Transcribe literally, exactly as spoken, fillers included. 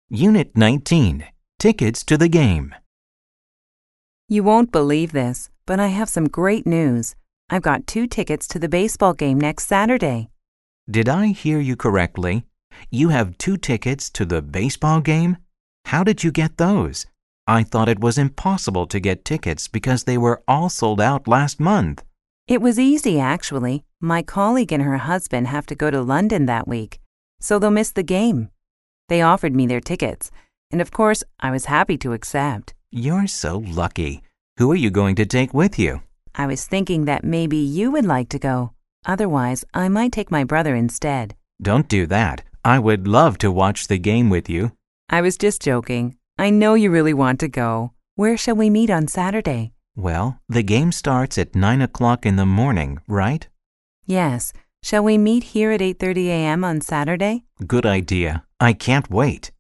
Unit nineteen. Tickets to the game. You won't believe this, but I have some great news. I've got two tickets to the baseball game next Saturday. Did I hear you correctly? You have two tickets to the baseball game? How did you get those? I thought it was impossible to get tickets because they were all sold out last month. It was easy, actually. My colleague and her husband have to go to London that week, so they'll miss the game. They offered me their tickets, and of course, I was happy to accept. You're so lucky. Who are you going to take with you? I was thinking that maybe you would like to go. Otherwise, I might take my brother instead. Don't do that. I would love to watch the game with you. I was just joking. I know you really want to go. Where shall we meet on Saturday? Well, the game starts at nine o'clock in the morning, right? Yes. Shall we meet here at eight thirty a.m. on Saturday? Good idea. I can't wait.